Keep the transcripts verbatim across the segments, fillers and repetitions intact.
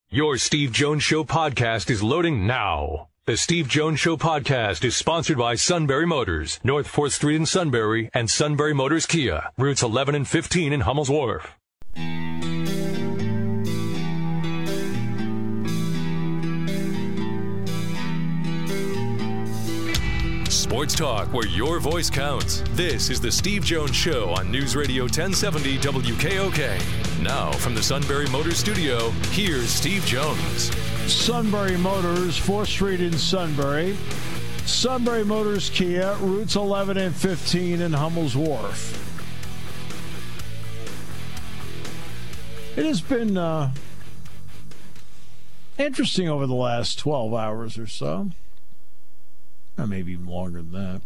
Your Steve Jones Show podcast is loading now. The Steve Jones Show podcast is sponsored by Sunbury Motors, North fourth Street in Sunbury, and Sunbury Motors Kia, routes eleven and fifteen in Hummel's Wharf. Sports talk where your voice counts. This is the Steve Jones Show on News Radio ten seventy W K O K. Now from the Sunbury Motors studio, here's Steve Jones. Sunbury Motors, fourth Street in Sunbury. Sunbury Motors Kia, routes eleven and fifteen in Hummel's Wharf. It has been uh, interesting over the last twelve hours or so. Or maybe even longer than that.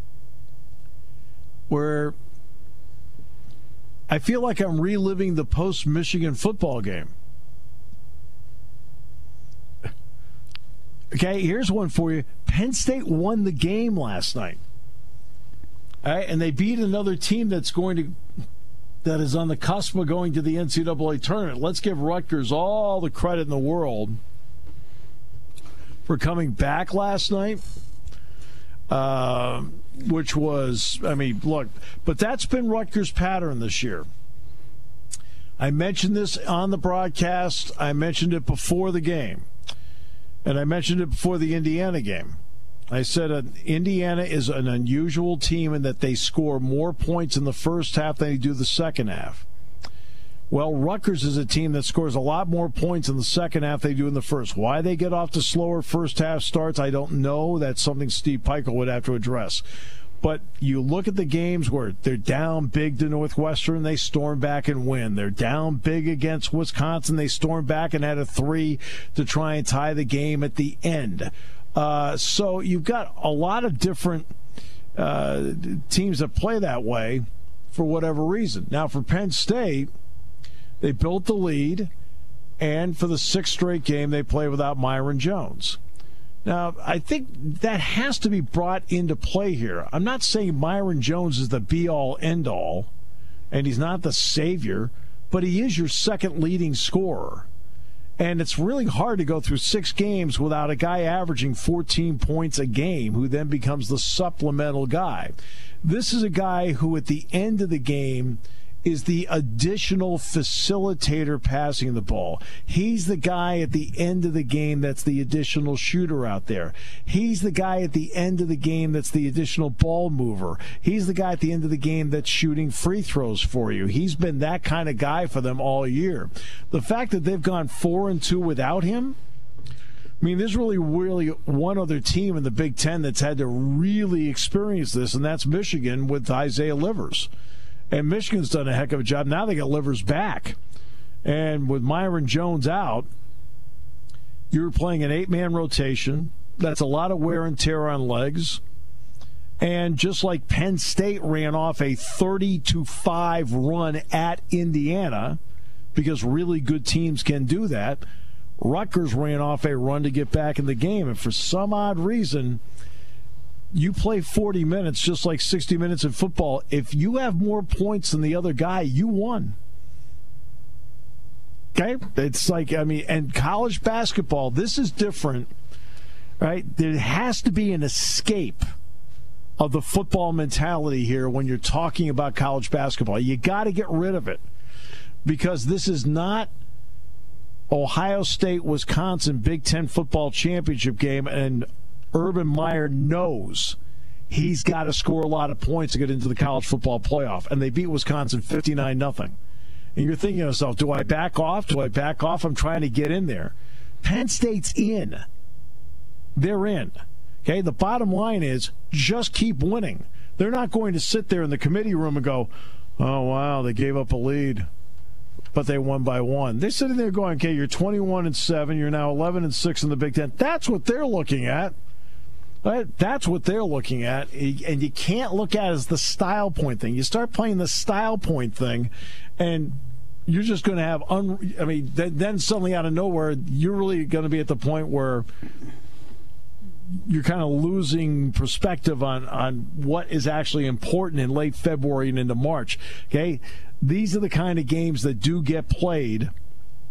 Where I feel like I'm reliving the post-Michigan football game. Okay, here's one for you. Penn State won the game last night. All right, and they beat another team that's going to that is on the cusp of going to the N C double A tournament. Let's give Rutgers all the credit in the world for coming back last night. Uh, which was, I mean, look, but that's been Rutgers' pattern this year. I mentioned this on the broadcast. I mentioned it before the game. And I mentioned it before the Indiana game. I said uh, Indiana is an unusual team in that they score more points in the first half than they do the second half. Well, Rutgers is a team that scores a lot more points in the second half than they do in the first. Why they get off to slower first half starts, I don't know. That's something Steve Pikiell would have to address. But you look at the games where they're down big to Northwestern, they storm back and win. They're down big against Wisconsin, they storm back and had a three to try and tie the game at the end. Uh, so you've got a lot of different uh, teams that play that way for whatever reason. Now, for Penn State, they built the lead, and for the sixth straight game, they play without Myron Jones. Now, I think that has to be brought into play here. I'm not saying Myron Jones is the be-all, end-all, and he's not the savior, but he is your second leading scorer. And it's really hard to go through six games without a guy averaging fourteen points a game who then becomes the supplemental guy. This is a guy who, at the end of the game, is the additional facilitator passing the ball. He's the guy at the end of the game that's the additional shooter out there. He's the guy at the end of the game that's the additional ball mover. He's the guy at the end of the game that's shooting free throws for you. He's been that kind of guy for them all year. The fact that they've gone four and two without him, I mean, there's really, really one other team in the Big Ten that's had to really experience this, and that's Michigan with Isaiah Livers. And Michigan's done a heck of a job. Now they got Livers back. And with Myron Jones out, you're playing an eight-man rotation. That's a lot of wear and tear on legs. And just like Penn State ran off a thirty to five run at Indiana, because really good teams can do that, Rutgers ran off a run to get back in the game. And for some odd reason, you play forty minutes just like sixty minutes in football. If you have more points than the other guy, you won. Okay? It's like, I mean, and college basketball, this is different, right? There has to be an escape of the football mentality here when you're talking about college basketball. You got to get rid of it, because this is not Ohio State, Wisconsin Big Ten football championship game, and Urban Meyer knows he's got to score a lot of points to get into the college football playoff. And they beat Wisconsin fifty-nine nothing. And you're thinking to yourself, do I back off? Do I back off? I'm trying to get in there. Penn State's in. They're in. Okay, the bottom line is just keep winning. They're not going to sit there in the committee room and go, oh, wow, they gave up a lead, but they won by one. They're sitting there going, okay, you're twenty-one and seven. You're now eleven and six in the Big Ten. That's what they're looking at. Right? That's what they're looking at, and you can't look at it as the style point thing. You start playing the style point thing, and you're just going to have, un- I mean, then suddenly out of nowhere, you're really going to be at the point where you're kind of losing perspective on, on what is actually important in late February and into March. Okay, these are the kind of games that do get played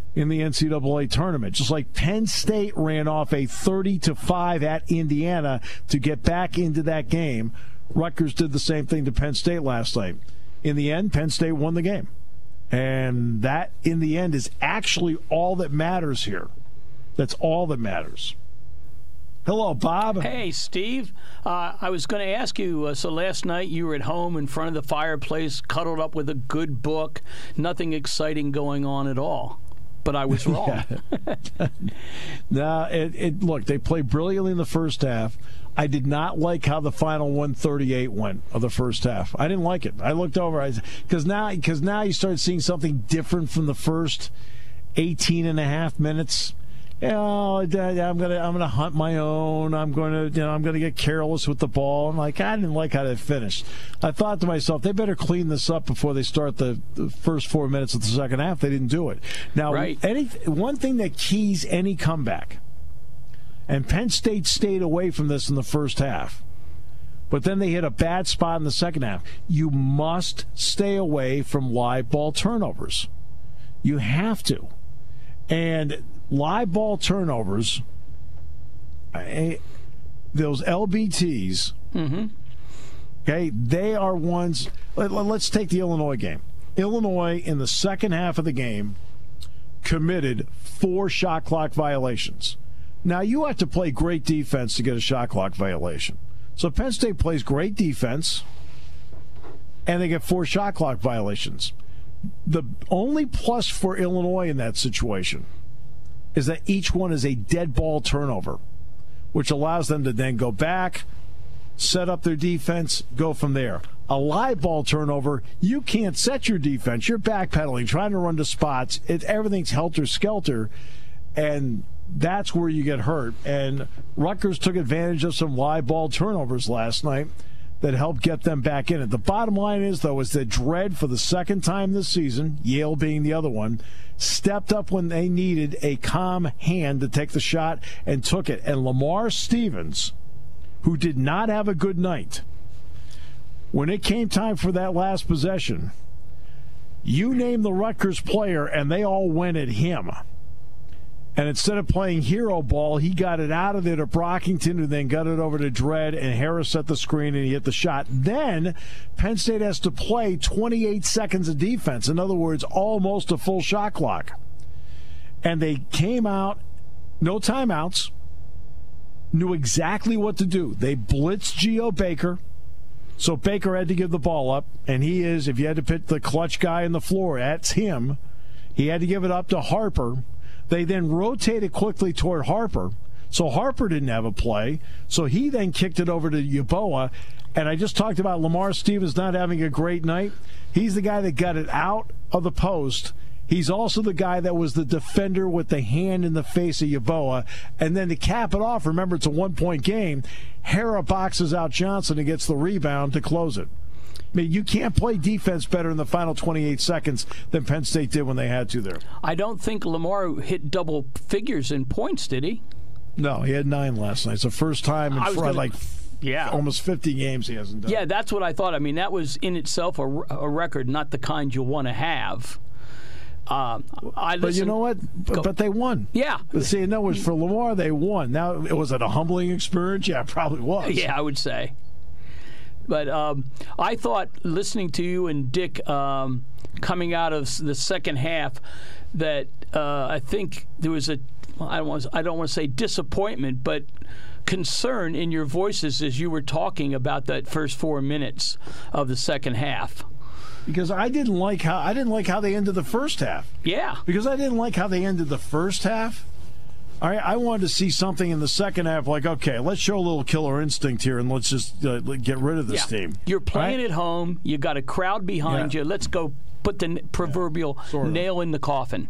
in the N C double A tournament. Just like Penn State ran off a thirty to five at Indiana to get back into that game, Rutgers did the same thing to Penn State last night. In the end, Penn State won the game. And that, in the end, is actually all that matters here. That's all that matters. Hello, Bob. Hey, Steve. Uh, I was going to ask you, uh, so last night you were at home in front of the fireplace, cuddled up with a good book, nothing exciting going on at all. But I was wrong. no, it, it, look, they played brilliantly in the first half. I did not like how the final one thirty-eight went of the first half. I didn't like it. I looked over because now because now you start seeing something different from the first eighteen and a half minutes. You know, I'm gonna I'm gonna hunt my own. I'm gonna you know I'm gonna get careless with the ball. I'm like, I didn't like how they finished. I thought to myself, they better clean this up before they start the, the first four minutes of the second half. They didn't do it. Now, right. any one thing that keys any comeback, and Penn State stayed away from this in the first half, but then they hit a bad spot in the second half. You must stay away from live ball turnovers. You have to, and live ball turnovers, those L B Ts, mm-hmm. okay, they are ones. Let, let's take the Illinois game. Illinois, in the second half of the game, committed four shot clock violations. Now, you have to play great defense to get a shot clock violation. So Penn State plays great defense, and they get four shot clock violations. The only plus for Illinois in that situation is that each one is a dead ball turnover, which allows them to then go back, set up their defense, go from there. A live ball turnover, you can't set your defense. You're backpedaling, trying to run to spots. It, everything's helter-skelter, and that's where you get hurt. And Rutgers took advantage of some live ball turnovers last night that helped get them back in it. The bottom line is, though, is that Dredd, for the second time this season, Yale being the other one, stepped up when they needed a calm hand to take the shot and took it. And Lamar Stevens, who did not have a good night, when it came time for that last possession, you name the Rutgers player and they all went at him. And instead of playing hero ball, he got it out of there to Brockington, who then got it over to Dredd, and Harris set the screen and he hit the shot. Then Penn State has to play twenty-eight seconds of defense. In other words, almost a full shot clock. And they came out, no timeouts, knew exactly what to do. They blitzed Geo Baker, so Baker had to give the ball up, and he is, if you had to pick the clutch guy on the floor, that's him. He had to give it up to Harper. They then rotated quickly toward Harper, so Harper didn't have a play. So he then kicked it over to Yeboah. And I just talked about Lamar Stevens not having a great night. He's the guy that got it out of the post. He's also the guy that was the defender with the hand in the face of Yeboah. And then to cap it off, remember it's a one-point game, Hara boxes out Johnson and gets the rebound to close it. I mean, you can't play defense better in the final twenty-eight seconds than Penn State did when they had to there. I don't think Lamar hit double figures in points, did he? No, he had nine last night. It's the first time in front, gonna, like yeah. almost fifty games he hasn't done. Yeah, that's what I thought. I mean, that was in itself a, a record, not the kind you want to have. Uh, I but you know what? But, but they won. Yeah. But see, in other words, for Lamar, they won. Now, was it a humbling experience? Yeah, it probably was. Yeah, I would say. But um, I thought, listening to you and Dick um, coming out of the second half, that uh, I think there was a, I don't want to, I don't want to say disappointment, but concern in your voices as you were talking about that first four minutes of the second half. Because I didn't like how I didn't like how they ended the first half. Yeah. Because I didn't like how they ended the first half. I, I wanted to see something in the second half, like, okay, let's show a little killer instinct here and let's just uh, get rid of this yeah. team. You're playing right? at home. You got a crowd behind yeah. you. Let's go put the proverbial yeah, sort of. nail in the coffin.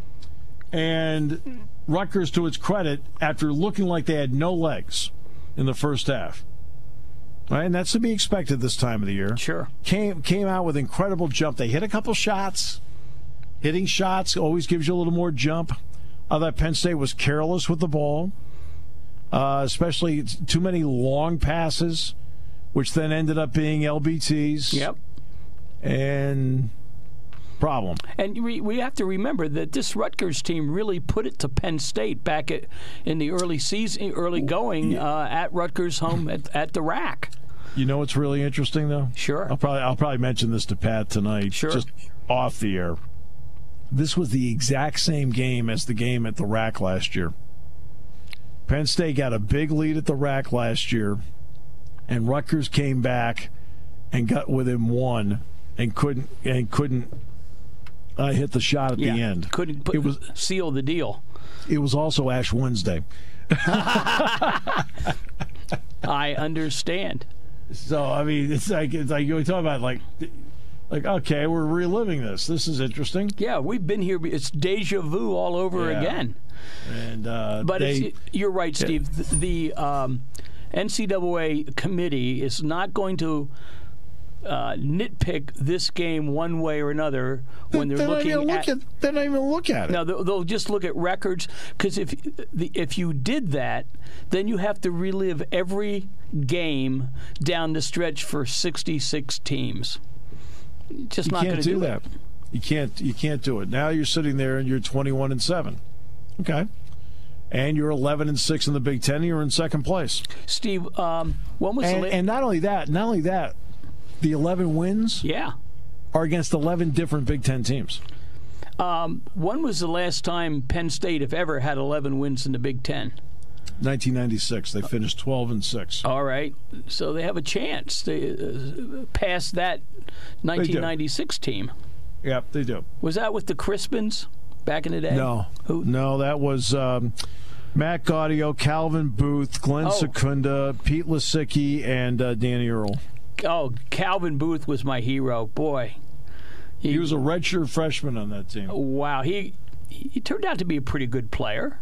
And Rutgers, to its credit, after looking like they had no legs in the first half, right, and that's to be expected this time of the year. Sure. Came came out with incredible jump. They hit a couple shots. Hitting shots always gives you a little more jump. I thought Penn State was careless with the ball, uh, especially too many long passes, which then ended up being L B Ts. Yep. And problem. And we, we have to remember that this Rutgers team really put it to Penn State back at, in the early season, early going uh, at Rutgers home at, at the rack. You know what's really interesting, though? Sure. I'll probably I'll probably mention this to Pat tonight. Sure. Just off the air. This was the exact same game as the game at the rack last year. Penn State got a big lead at the rack last year, and Rutgers came back and got within one and couldn't and couldn't uh, hit the shot at yeah, the end. Couldn't put, it was, seal the deal. It was also Ash Wednesday. I understand. So I mean, it's like it's like you talk about like, like okay, we're reliving this. This is interesting. Yeah, we've been here. It's deja vu all over yeah. again. And uh, but they, it's, you're right, Steve. Yeah. The, the um, N C double A committee is not going to uh, nitpick this game one way or another when they're, they're looking not even at, look at. They're not even look at it. No, they'll, they'll just look at records. Because if the, if you did that, then you have to relive every game down the stretch for sixty-six teams. Just you not going to do, do that. It. You can't. You can't do it. Now you're sitting there and you're twenty-one and seven. Okay. And you're eleven and six in the Big Ten. And you're in second place. Steve, um, when was and, the la- and not only that, not only that, the eleven wins. Yeah. Are against eleven different Big Ten teams. Um, when was the last time Penn State, if ever, had eleven wins in the Big Ten? nineteen ninety-six. They finished twelve and six. All right, so they have a chance to uh, pass that nineteen ninety-six team. Yep, they do. Was that with the Crispins back in the day? No, Who? No, that was um, Matt Gaudio, Calvin Booth, Glenn Oh. Secunda, Pete Lisicki, and uh, Danny Earle. Oh, Calvin Booth was my hero. Boy, he, he was a redshirt freshman on that team. Wow, he he turned out to be a pretty good player.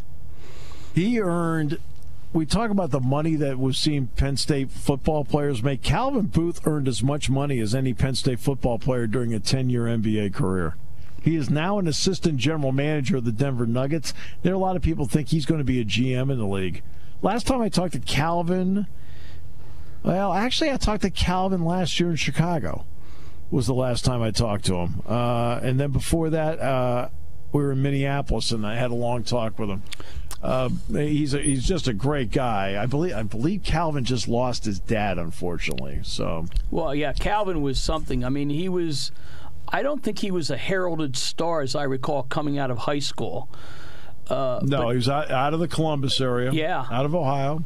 He earned. We talk about the money that we've seen Penn State football players make. Calvin Booth earned as much money as any Penn State football player during a ten-year N B A career. He is now an assistant general manager of the Denver Nuggets. There are a lot of people think he's going to be a G M in the league. Last time I talked to Calvin, well, actually I talked to Calvin last year in Chicago. Was the last time I talked to him. Uh, and then before that, uh, we were in Minneapolis, and I had a long talk with him. Uh, he's a, he's just a great guy. I believe I believe Calvin just lost his dad, unfortunately. So well, yeah, Calvin was something. I mean, he was. I don't think he was a heralded star, as I recall, coming out of high school. Uh, no, but, he was out, out of the Columbus area. Yeah, out of Ohio,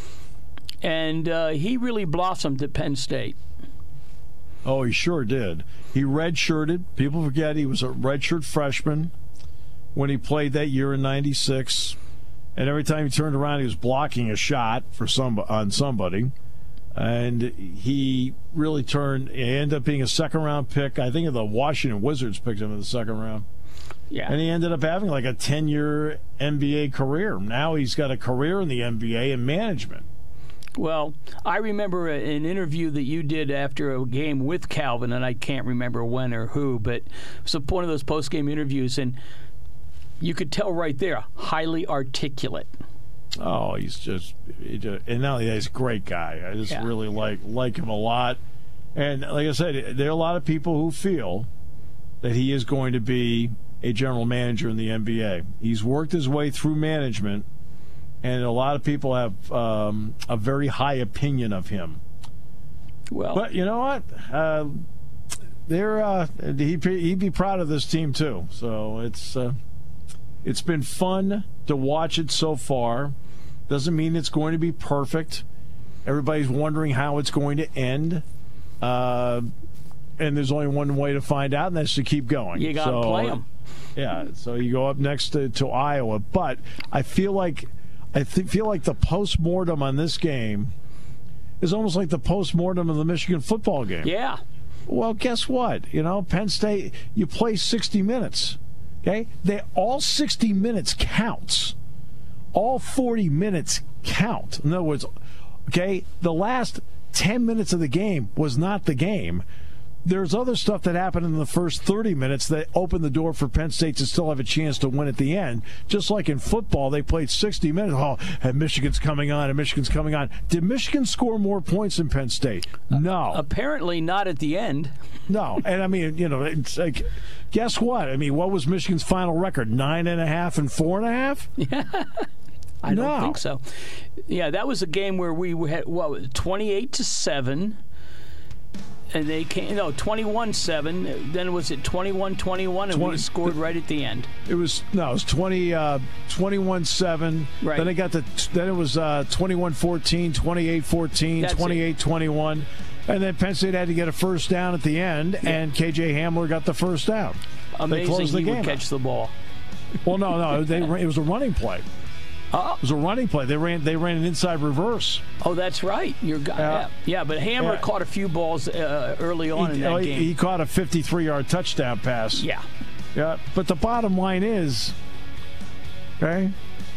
and uh, he really blossomed at Penn State. Oh, he sure did. He redshirted. People forget he was a redshirt freshman when he played that year in ninety-six. And every time he turned around, he was blocking a shot for some on somebody. And he really turned, he ended up being a second-round pick. I think the Washington Wizards picked him in the second round. Yeah. And he ended up having like a ten-year N B A career. Now he's got a career in the N B A in management. Well, I remember an interview that you did after a game with Calvin, and I can't remember when or who, but it was one of those post-game interviews, and you could tell right there, highly articulate. Oh, he's just, he just and now he's a great guy. I just yeah. really like like him a lot. And like I said, there are a lot of people who feel that he is going to be a general manager in the N B A. He's worked his way through management, and a lot of people have um, a very high opinion of him. Well, but you know what? Uh, they're uh, he'd, he'd be proud of this team too. So it's uh, it's been fun to watch it so far. Doesn't mean it's going to be perfect. Everybody's wondering how it's going to end. Uh, and there's only one way to find out, and that's to keep going. You got to so, play them. Yeah, so you go up next to, to Iowa. But I feel like I th- feel like the post-mortem on this game is almost like the post-mortem of the Michigan football game. Yeah. Well, guess what? You know, Penn State, you play sixty minutes. Okay? They all sixty minutes counts. All forty minutes count. In other words, okay, the last ten minutes of the game was not the game. there's other stuff that happened in the first thirty minutes that opened the door for Penn State to still have a chance to win at the end. Just like in football, they played sixty minutes. Oh, and Michigan's coming on, and Michigan's coming on. Did Michigan score more points than Penn State? No. Uh, apparently not at the end. No. And, I mean, you know, it's like, guess what? I mean, what was Michigan's final record? Nine and a half and four and a half? Yeah. I no. don't think so. Yeah, that was a game where we had, what, twenty-eight to seven. And they came, no, twenty-one seven. Then was it twenty-one twenty-one, and twenty, we scored right at the end. It was, no, it was twenty, uh, twenty-one seven. Right. Then it got to, then it was uh, twenty-one fourteen, twenty-eight fourteen, twenty-eight twenty-one. And then Penn State had to get a first down at the end, yeah. and K J Hamler got the first down. Amazing they closed the he game would catch the ball. Well, no, no, they, it was a running play. Oh. It was a running play. They ran. They ran an inside reverse. Oh, that's right. You're uh, yeah. yeah, but Hamler yeah. caught a few balls uh, early on he, in that he, game. He caught a fifty-three yard touchdown pass. Yeah, yeah. But the bottom line is, okay,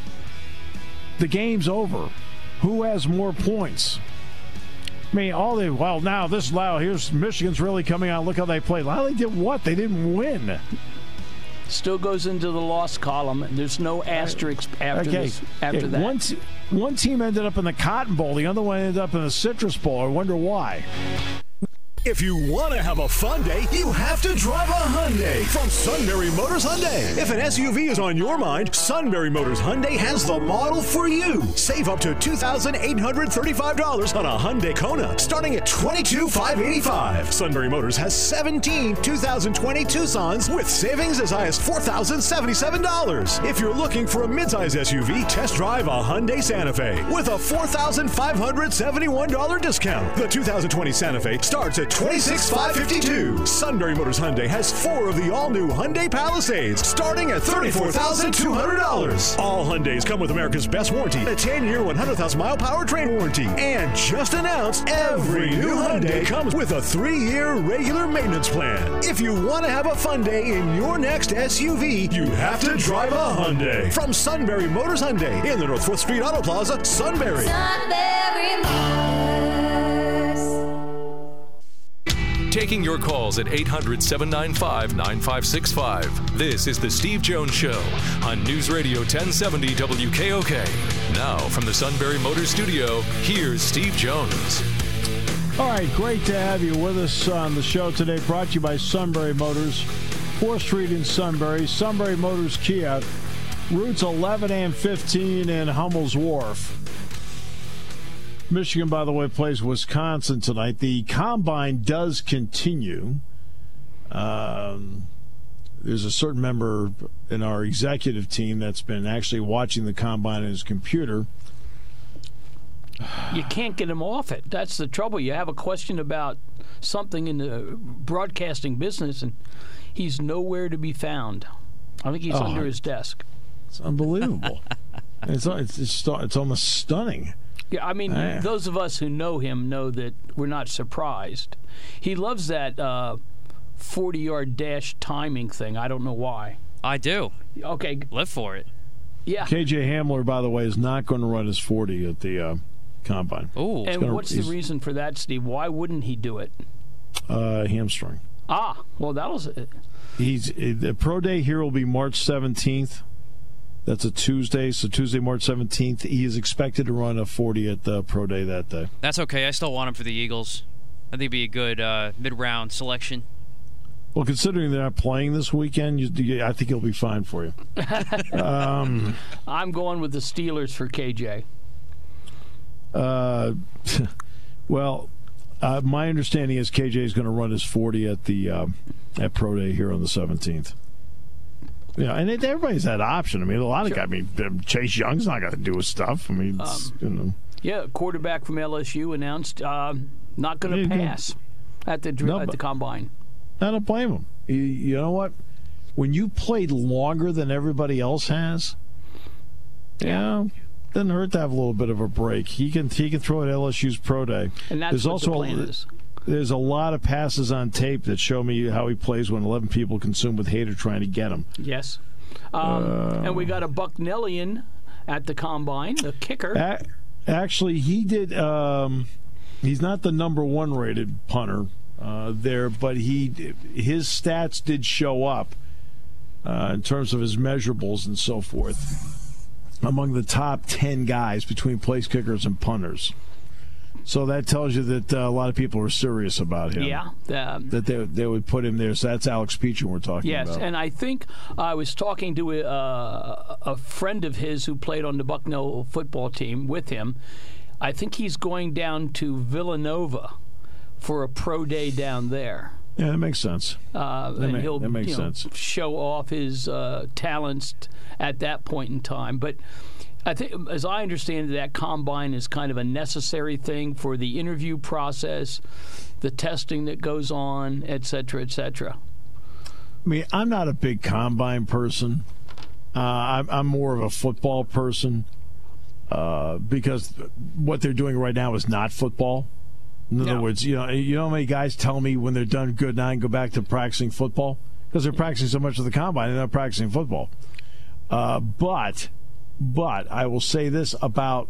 the game's over. Who has more points? I mean, all they well now this now here's Michigan's really coming out. Look how they played. Well, they did what? They didn't win. Still goes into the loss column. There's no asterisk after okay. this. After okay. that, one, t- one team ended up in the Cotton Bowl. The other one ended up in the Citrus Bowl. I wonder why. If you want to have a fun day, you have to drive a Hyundai from Sunbury Motors Hyundai. If an S U V is on your mind, Sunbury Motors Hyundai has the model for you. Save up to two thousand eight hundred thirty-five dollars on a Hyundai Kona, starting at twenty-two thousand five hundred eighty-five dollars. Sunbury Motors has seventeen two thousand twenty Tucsons with savings as high as four thousand seventy-seven dollars. If you're looking for a midsize S U V, test drive a Hyundai Santa Fe with a four thousand five hundred seventy-one dollars discount. The two thousand twenty Santa Fe starts at twenty-six thousand five hundred fifty-two dollars. Sunbury Motors Hyundai has four of the all-new Hyundai Palisades starting at thirty-four thousand two hundred dollars. All Hyundais come with America's best warranty, a ten-year, one hundred thousand mile powertrain warranty. And just announced, every new Hyundai comes with a three-year regular maintenance plan. If you want to have a fun day in your next S U V, you have to drive a Hyundai. From Sunbury Motors Hyundai in the North fourth Street Auto Plaza, Sunbury. Sunbury Motors. Taking your calls at eight hundred, seven nine five, nine five six five. This is The Steve Jones Show on News Radio ten seventy W K O K. Now, from the Sunbury Motors Studio, here's Steve Jones. All right, great to have you with us on the show today. Brought to you by Sunbury Motors, fourth Street in Sunbury, Sunbury Motors Kia, routes eleven and fifteen in Hummel's Wharf. Michigan, by the way, plays Wisconsin tonight. The Combine does continue. Um, there's a certain member in our executive team that's been actually watching the Combine on his computer. You can't get him off it. That's the trouble. You have a question about something in the broadcasting business, and he's nowhere to be found. I think he's oh, under his desk. It's unbelievable. it's, it's, it's, it's almost stunning. Yeah, I mean, uh, those of us who know him know that we're not surprised. He loves that uh, forty-yard dash timing thing. I don't know why. I do. Okay. Live for it. Yeah. K J Hamler, by the way, is not going to run his forty at the uh, Combine. Ooh. And gonna, what's the reason for that, Steve? Why wouldn't he do it? Uh, hamstring. Ah, well, that was it. He's the pro day here will be March seventeenth. That's a Tuesday, so Tuesday, March seventeenth. He is expected to run a forty at the pro day that day. That's okay. I still want him for the Eagles. I think it'd be a good uh, mid-round selection. Well, considering they're not playing this weekend, you, I think he'll be fine for you. um, I'm going with the Steelers for K J. Uh, well, uh, my understanding is K J is going to run his forty at the uh, at pro day here on the seventeenth. Yeah, and it, everybody's that option. I mean, a lot of sure. guys. I mean, Chase Young's not going to do his stuff. I mean, um, you know. Yeah, quarterback from L S U announced uh, not going to pass at the no, at the Combine. I don't blame him. You, you know what? When you played longer than everybody else has, yeah, you know, doesn't hurt to have a little bit of a break. He can he can throw at L S U's pro day. And that's There's what also the plan a, is. There's a lot of passes on tape that show me how he plays when eleven people consume with Hader trying to get him. Yes. Um, uh, and we got a Bucknellian at the Combine, the kicker. A- actually, he did. Um, he's not the number one rated punter, uh, there, but he his stats did show up uh, in terms of his measurables and so forth among the top ten guys between place kickers and punters. So that tells you that uh, a lot of people are serious about him. Yeah. Um, that they, they would put him there. So that's Alex Peachum we're talking yes, about. Yes, and I think I was talking to a, a friend of his who played on the Bucknell football team with him. I think he's going down to Villanova for a pro day down there. Yeah, that makes sense. Uh, that, and may, he'll that makes you know, sense. show off his uh, talents at that point in time. But I think, as I understand it, that combine is kind of a necessary thing for the interview process, the testing that goes on, et cetera, et cetera. I mean, I'm not a big combine person. Uh, I'm, I'm more of a football person uh, because what they're doing right now is not football. In other no. words, you know, you know how many guys tell me when they're done good now and go back to practicing football because they're practicing so much of the combine they're not practicing football. Uh, but. But I will say this about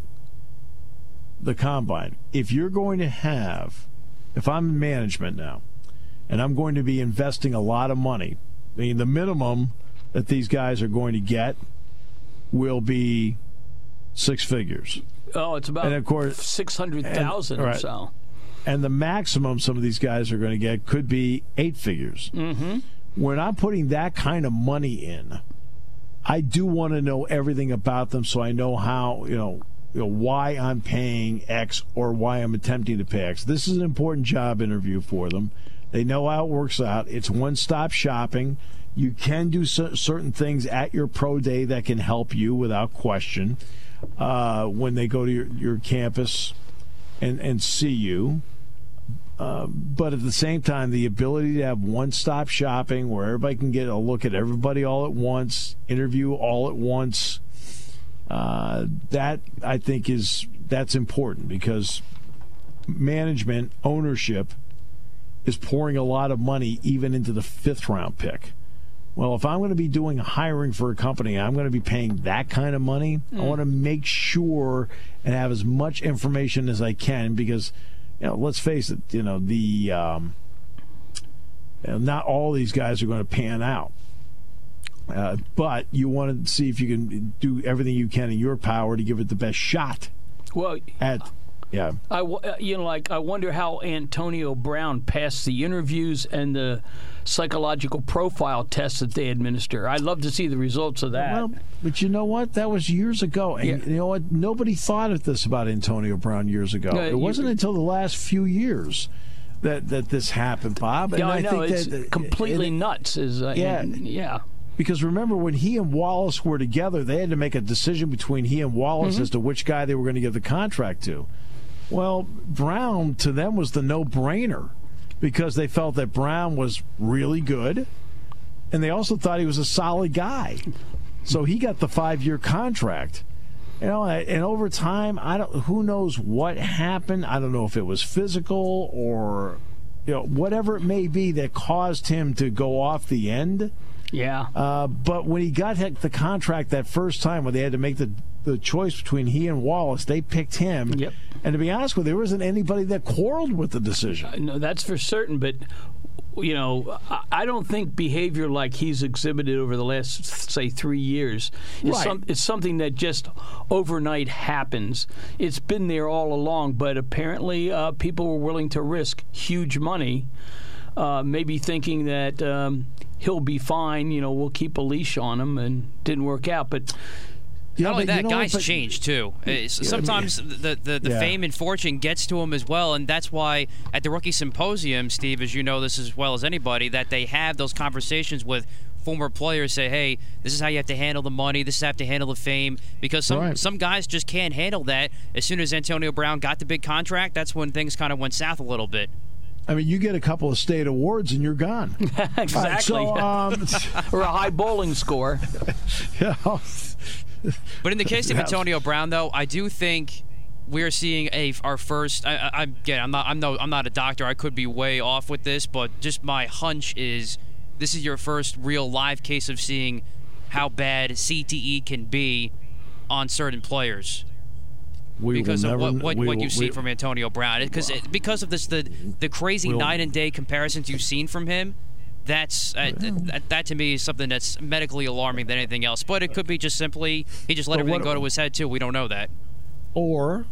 the combine. If you're going to have, if I'm in management now, and I'm going to be investing a lot of money, I mean, the minimum that these guys are going to get will be six figures. Oh, it's about and of course, six hundred thousand right. or so. And the maximum some of these guys are going to get could be eight figures. Mm-hmm. When I'm putting that kind of money in, I do want to know everything about them so I know how, you know, you know, why I'm paying X or why I'm attempting to pay X. This is an important job interview for them. They know how it works out. It's one-stop shopping. You can do c- certain things at your pro day that can help you without question uh, when they go to your, your campus and, and see you. Uh, but at the same time, the ability to have one-stop shopping where everybody can get a look at everybody all at once, interview all at once, uh, that I think is that's important because management, ownership is pouring a lot of money even into the fifth-round pick. Well, if I'm going to be doing hiring for a company, I'm going to be paying that kind of money. Mm. I want to make sure and have as much information as I can because – you know, let's face it, you know, the um, you know, not all these guys are going to pan out. Uh, but you want to see if you can do everything you can in your power to give it the best shot. Well, at yeah, I you know, like I wonder how Antonio Brown passed the interviews and the psychological profile tests that they administer. I'd love to see the results of that. Well, but you know what? That was years ago, and yeah. you know what? Nobody thought of this about Antonio Brown years ago. No, it wasn't you, until the last few years that that this happened, Bob. And yeah, I, I know think it's that, completely it, nuts. Is uh, yeah, and, yeah. Because remember, when he and Wallace were together, they had to make a decision between he and Wallace mm-hmm. as to which guy they were going to give the contract to. Well, Brown, to them, was the no-brainer because they felt that Brown was really good, and they also thought he was a solid guy. So he got the five-year contract. You know, and over time, I don't. Who knows what happened? I don't know if it was physical or, you know, whatever it may be that caused him to go off the end. Yeah. Uh, but when he got the contract that first time, when they had to make the the choice between he and Wallace, they picked him. Yep. And to be honest with you, there wasn't anybody that quarreled with the decision. Uh, no, that's for certain. But, you know, I, I don't think behavior like he's exhibited over the last, say, three years is, right. some, is something that just overnight happens. It's been there all along, but apparently uh, people were willing to risk huge money, uh, maybe thinking that um, he'll be fine, you know, we'll keep a leash on him, and didn't work out. But Not yeah, only that, you know guys what, but, change too. Yeah, Sometimes I mean, the the, the yeah. fame and fortune gets to them as well, and that's why at the rookie symposium, Steve, as you know this as well as anybody, that they have those conversations with former players. Say, hey, this is how you have to handle the money. This is how you have to handle the fame, because some right. some guys just can't handle that. As soon as Antonio Brown got the big contract, that's when things kind of went south a little bit. I mean, you get a couple of state awards and you're gone. Exactly. Right, so, um, or a high bowling score. Yeah. But in the case of Antonio Brown, though, I do think we're seeing a our first. I, I, again, I'm not. I'm no. I'm not a doctor. I could be way off with this, but just my hunch is this is your first real live case of seeing how bad C T E can be on certain players. We because will of never, what what, we what will, you've seen we, from Antonio Brown. Because it, because of this the the crazy we'll, night and day comparisons you've seen from him. That's uh, that, that to me is something that's medically alarming than anything else. But it could be just simply he just let everything what, go to his head too. We don't know that. Or,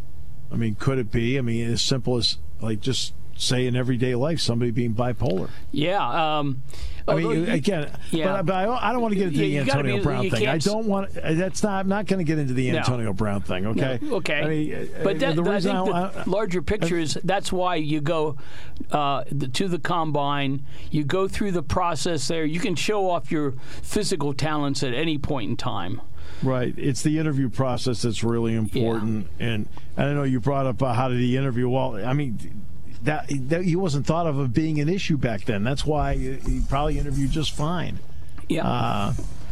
I mean, could it be? I mean, as simple as like just say in everyday life somebody being bipolar. Yeah. Um, I mean, again, yeah. but, but I don't want to get into yeah, the Antonio be, Brown thing. I don't want. That's not. I'm not going to get into the no. Antonio Brown thing. Okay. No, okay. I mean, but that, the I reason think I, the I, larger picture is that's why you go uh, the, to the combine. You go through the process there. You can show off your physical talents at any point in time. Right. It's the interview process that's really important. Yeah. And I don't know. You brought up uh, how did he interview? Well, I mean. That, that he wasn't thought of as being an issue back then. That's why he probably interviewed just fine. Yeah. Uh,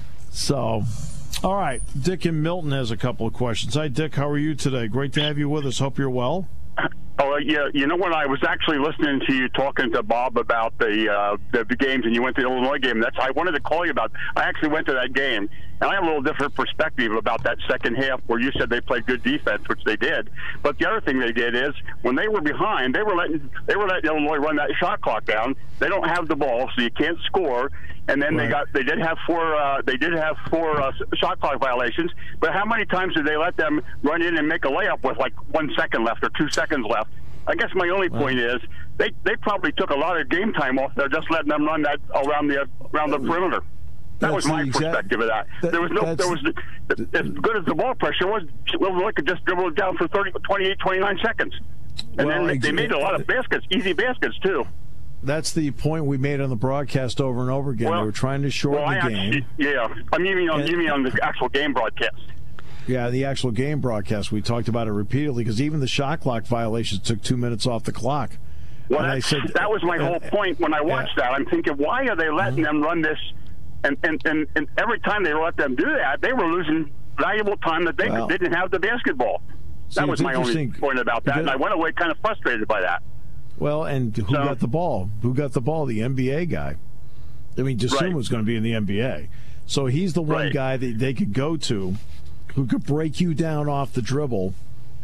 so, all right. Dick in Milton has a couple of questions. Hi, Dick. How are you today? Great to have you with us. Hope you're well. Oh, yeah. You know, when I was actually listening to you talking to Bob about the uh, the, the games, and you went to the Illinois game, that's I wanted to call you about. I actually went to that game, and I have a little different perspective about that second half where you said they played good defense, which they did. But the other thing they did is when they were behind, they were letting they were letting Illinois run that shot clock down. They don't have the ball, so you can't score. And then right. they got they did have four uh, they did have four uh, shot clock violations. But how many times did they let them run in and make a layup with like one second left or two seconds left? I guess my only point is they, they probably took a lot of game time off there just letting them run that around the around the perimeter. That that's was my exact, perspective of that. that. There was no there was as good as the ball pressure was. Illinois could just dribble it down for thirty, twenty-eight, twenty-nine seconds, and well, then they made a lot of baskets, easy baskets too. That's the point we made on the broadcast over and over again. Well, they were trying to shorten well, the game. Actually, yeah, I mean on, you mean on the actual game broadcast. Yeah, the actual game broadcast. We talked about it repeatedly because even the shot clock violations took two minutes off the clock. Well, I said, that was my uh, whole point when I watched yeah. that. I'm thinking, why are they letting uh-huh. them run this? And, and, and, and every time they let them do that, they were losing valuable time that they well, didn't have the basketball. See, that was my only point about that, and I went away kind of frustrated by that. Well, and who so, got the ball? Who got the ball? The N B A guy. I mean, Jasum right. was going to be in the N B A. So he's the one right. guy that they could go to who could break you down off the dribble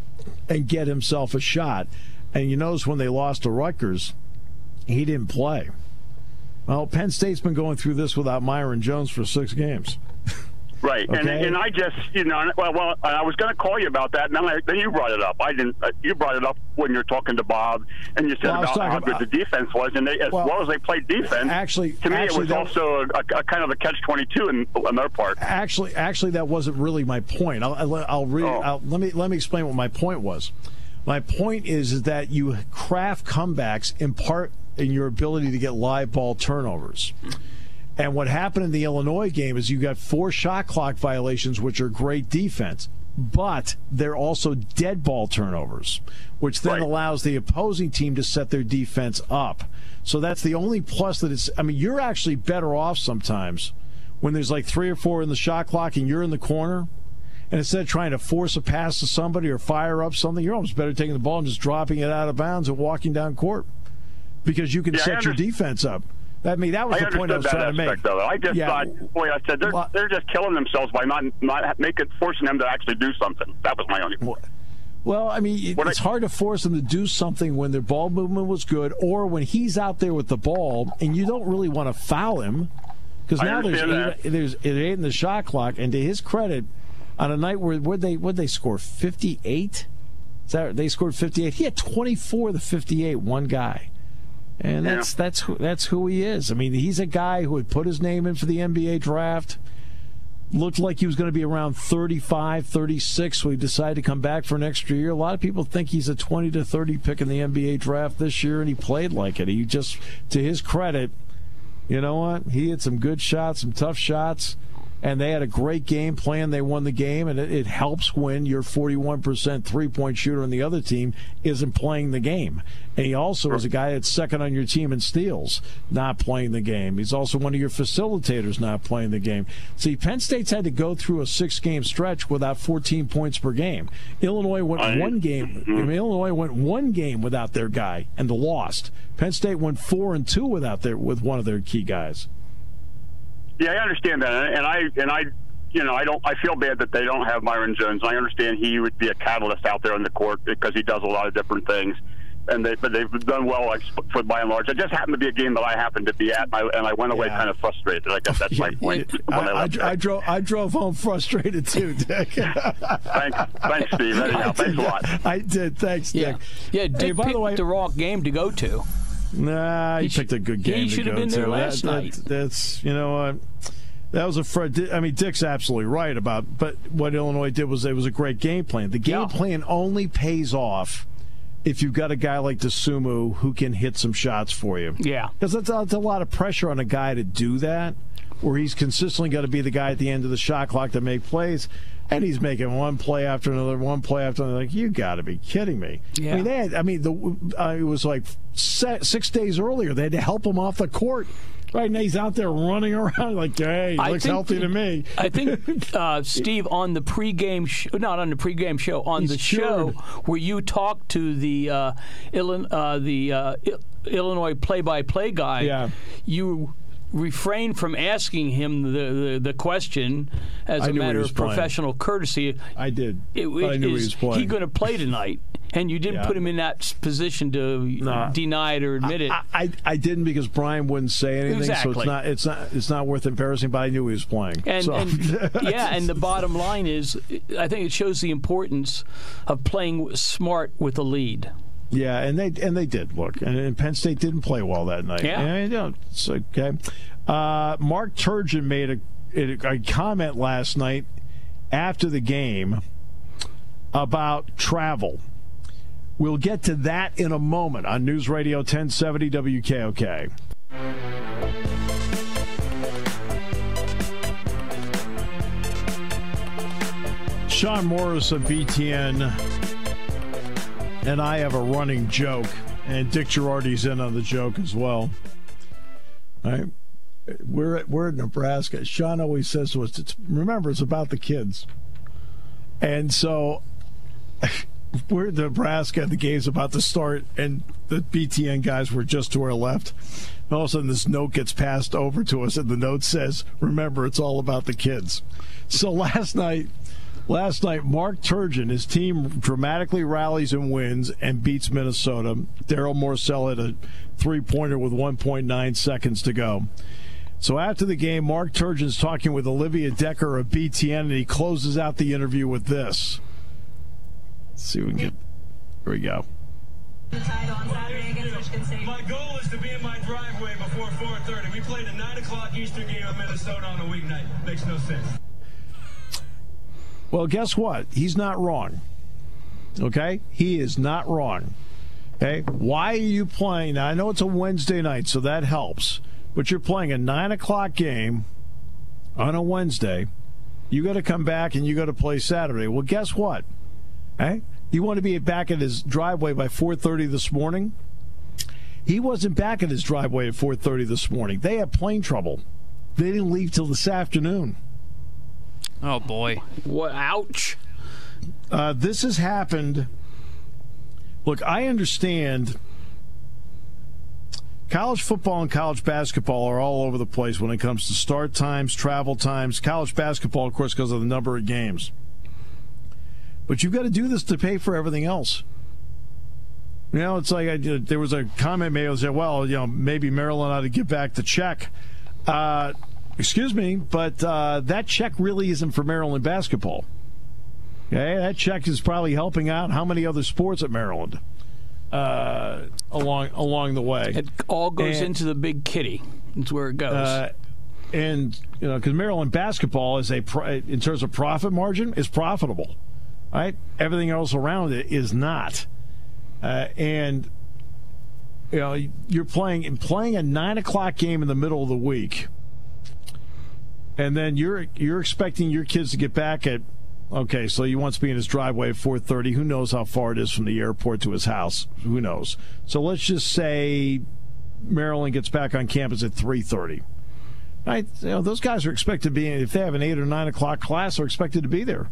and get himself a shot. And you notice when they lost to Rutgers, he didn't play. Well, Penn State's been going through this without Myron Jones for six games. Right, okay. and and I just, you know, well, well I was going to call you about that, and then, I, then you brought it up. I didn't. Uh, you brought it up when you're talking to Bob, and you said well, about how good about, the defense was, and they, as well, well as they played defense. Actually, to me, actually, it was also a, a kind of a catch twenty-two in, on their part. Actually, actually, that wasn't really my point. I'll, I'll, I'll, read, oh. I'll let me let me explain what my point was. My point is, is that you craft comebacks in part in your ability to get live ball turnovers. And what happened in the Illinois game is you got four shot clock violations, which are great defense, but they're also dead ball turnovers, which then right. allows the opposing team to set their defense up. So that's the only plus that it's – I mean, you're actually better off sometimes when there's like three or four in the shot clock and you're in the corner, and instead of trying to force a pass to somebody or fire up something, you're almost better taking the ball and just dropping it out of bounds and walking down court because you can yeah, set your defense up. I mean, that was I the point I was that trying aspect, to make. Though. I just yeah. thought, boy, I said they're they're just killing themselves by not not making forcing them to actually do something. That was my only point. Well, I mean, it, it's I, hard to force them to do something when their ball movement was good, or when he's out there with the ball, and you don't really want to foul him because now there's eight, there's it ain't in the shot clock. And to his credit, on a night where where they would they score fifty-eight, is that they scored fifty-eight? He had twenty-four of the fifty-eight, one guy. And that's yeah. that's who that's who he is. I mean, he's a guy who had put his name in for the N B A draft. Looked like he was going to be around thirty-five, thirty-six, so he decided to come back for an extra year. A lot of people think he's a twenty to thirty pick in the N B A draft this year, and he played like it. He just, to his credit, you know what? He had some good shots, some tough shots, and they had a great game plan. They won the game, and it, it helps when your forty-one percent three-point shooter on the other team isn't playing the game. And he also is a guy that's second on your team in steals, not playing the game. He's also one of your facilitators not playing the game. See, Penn State's had to go through a six-game stretch without fourteen points per game. Illinois went I, one game. Mm-hmm. I mean, Illinois went one game without their guy and lost. Penn State went four and two without their with one of their key guys. Yeah, I understand that, and I and I you know, I don't. I feel bad that they don't have Myron Jones. I understand he would be a catalyst out there on the court because he does a lot of different things. And they, but they've done well, like for by and large. It just happened to be a game that I happened to be at, and I, and I went away Yeah. kind of frustrated. I guess that's my point. I, when I, I, left I, I drove. I drove home frustrated too, Dick. thanks, thanks, Steve. Anyhow, thanks a lot. I did. Thanks, Yeah, Dick. yeah. Dick Hey, by picked the way, the wrong game to go to. Nah, he, He picked sh- a good he game. to should have go been there to. last that, night. That, that's you know what. That was a fr- I mean, Dick's absolutely right about. But what Illinois did was it was a great game plan. The game Yeah. plan only pays off if you've got a guy like DeSumo who can hit some shots for you. Yeah. Because that's, that's a lot of pressure on a guy to do that, where he's consistently got to be the guy at the end of the shot clock to make plays, and he's making one play after another, one play after another. Like, you got to be kidding me. Yeah. I mean, they had, I mean, the uh, it was like se- six days earlier. They had to help him off the court. Right now, he's out there running around like, hey, he I looks think- healthy to me. I think, uh, Steve, on the pregame show, not on the pregame show, on He's the show cured. where you talked to the uh, Illinois, uh, the uh, I- Illinois play-by-play guy, Yeah. you refrained from asking him the, the, the question as I a knew he matter was of playing. professional courtesy. I did. It, but I it knew he is was playing. he going to play tonight? And you didn't Yeah. put him in that s- position to Nah. deny it or admit it. I, I, I didn't because Brian wouldn't say anything, so Exactly. it's not it's not it's not worth embarrassing. But I knew he was playing. And, so. and yeah, and the bottom line is, I think it shows the importance of playing smart with a lead. Yeah, and they and they did look, and, and Penn State didn't play well that night. Yeah. and, you know, it's okay. Uh, Mark Turgeon made a, a comment last night after the game about travel. We'll get to that in a moment on News Radio ten seventy W K O K. Sean Morris of B T N and I have a running joke, and Dick Girardi's in on the joke as well. All right. We're at, we're at Nebraska. Sean always says to us, it's, remember, it's about the kids. And so we're at Nebraska, the game's about to start, and the B T N guys were just to our left. And all of a sudden, this note gets passed over to us, and the note says, remember, it's all about the kids. So last night, Last night, Mark Turgeon, his team dramatically rallies and wins and beats Minnesota. Daryl Morcell had a three-pointer with one point nine seconds to go. So after the game, Mark Turgeon's talking with Olivia Decker of B T N, and he closes out the interview with this. Let's see if we can get... Here we go. My goal is to be in my driveway before four thirty. We played a nine o'clock Eastern game in Minnesota on a weeknight. Makes no sense. Well, guess what? He's not wrong. Okay? He is not wrong. Okay? Why are you playing? Now, I know it's a Wednesday night, so that helps. But you're playing a nine o'clock game on a Wednesday. You got to come back and you got to play Saturday. Well, guess what? Okay? You want to be back at his driveway by four thirty this morning? He wasn't back at his driveway at four thirty this morning. They had plane trouble. They didn't leave till this afternoon. Oh, boy. What? Ouch. Uh, this has happened. Look, I understand college football and college basketball are all over the place when it comes to start times, travel times. College basketball, of course, because of the number of games. But you've got to do this to pay for everything else. You know, it's like I, there was a comment made that said, well, you know, maybe Maryland ought to give back the check. Uh, excuse me, but uh, that check really isn't for Maryland basketball. Okay, that check is probably helping out how many other sports at Maryland uh, along along the way. It all goes And- into the big kitty. That's where it goes. Uh, and you know, because Maryland basketball is a pro- in terms of profit margin is profitable, right? Everything else around it is not. Uh, and you know, you're playing playing a nine o'clock game in the middle of the week, and then you're you're expecting your kids to get back at. Okay, so he wants to be in his driveway at four thirty. Who knows how far it is from the airport to his house? Who knows? So let's just say Maryland gets back on campus at three thirty. Right? You know, those guys are expected to be, if they have an eight or nine o'clock class, are expected to be there.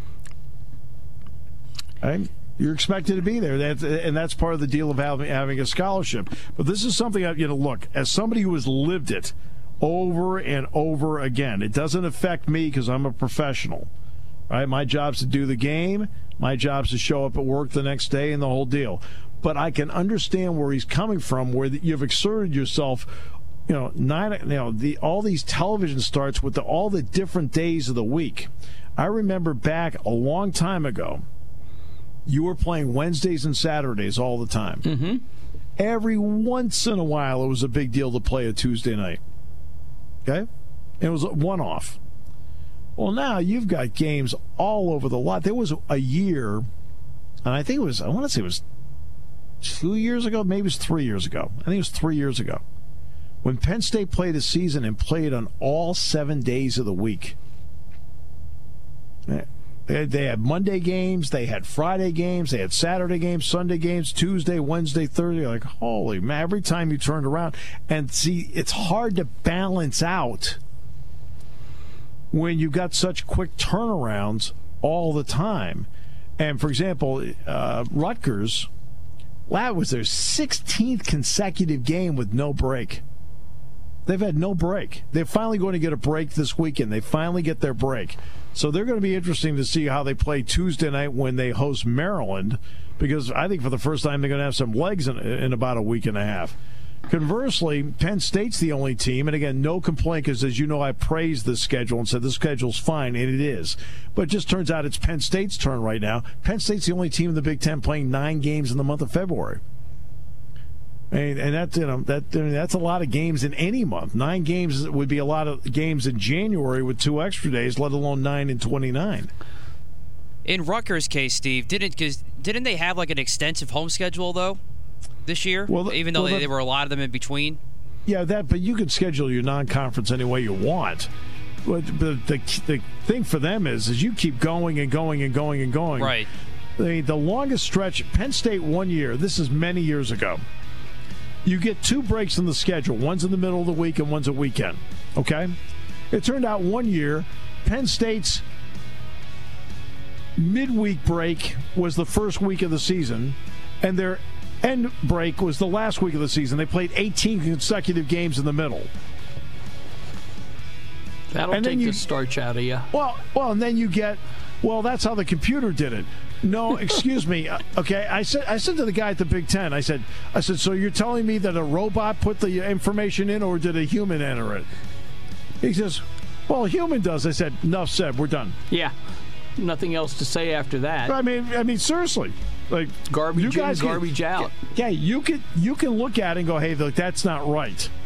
Right? You're expected to be there, that's, and that's part of the deal of having, having a scholarship. But this is something, I, you know, look, as somebody who has lived it over and over again. It doesn't affect me because I'm a professional. Right? My job's to do the game. My job's to show up at work the next day and the whole deal. But I can understand where he's coming from, where you've exerted yourself. You know, nine. You know, the all these television starts with the, all the different days of the week. I remember back a long time ago, you were playing Wednesdays and Saturdays all the time. Mm-hmm. Every once in a while, it was a big deal to play a Tuesday night. Okay, it was a one-off. Well, now you've got games all over the lot. There was a year, and I think it was. I want to say it was two years ago, maybe it was three years ago. I think it was three years ago. When Penn State played a season and played on all seven days of the week. They had Monday games, they had Friday games, they had Saturday games, Sunday games, Tuesday, Wednesday, Thursday. Like, holy man, every time you turned around. And see, it's hard to balance out when you've got such quick turnarounds all the time. And, for example, uh, Rutgers, that was their sixteenth consecutive game with no break. They've had no break. They're finally going to get a break this weekend. They finally get their break. So they're going to be interesting to see how they play Tuesday night when they host Maryland, because I think for the first time they're going to have some legs in, in about a week and a half. Conversely, Penn State's the only team, and again, no complaint, because as you know, I praised this schedule and said this schedule's fine, and it is. But it just turns out it's Penn State's turn right now. Penn State's the only team in the Big Ten playing nine games in the month of February. And, and that's you know that I mean, that's a lot of games in any month. Nine games would be a lot of games in January with two extra days, let alone nine and twenty-nine. In Rutgers' case, Steve, didn't cause, didn't they have like an extensive home schedule though this year? Well, even though well, they, the, there were a lot of them in between. Yeah, that. But you could schedule your non-conference any way you want. But, but the the thing for them is, is you keep going and going and going and going. Right. The the longest stretch, Penn State one year. This is many years ago. You get two breaks in the schedule. One's in the middle of the week and one's a weekend. Okay? It turned out one year, Penn State's midweek break was the first week of the season, and their end break was the last week of the season. They played eighteen consecutive games in the middle. That'll and take you, the starch out of you. Well, well, and then you get, well, that's how the computer did it. No, excuse me. Okay, I said I said to the guy at the Big Ten, I said, I said, so you're telling me that a robot put the information in, or did a human enter it? He says, well, a human does. I said, enough said. We're done. Yeah, nothing else to say after that. I mean, I mean, seriously, like garbage you in, guys garbage can, out. Yeah, you can you can look at it and go, hey, look, that's not right.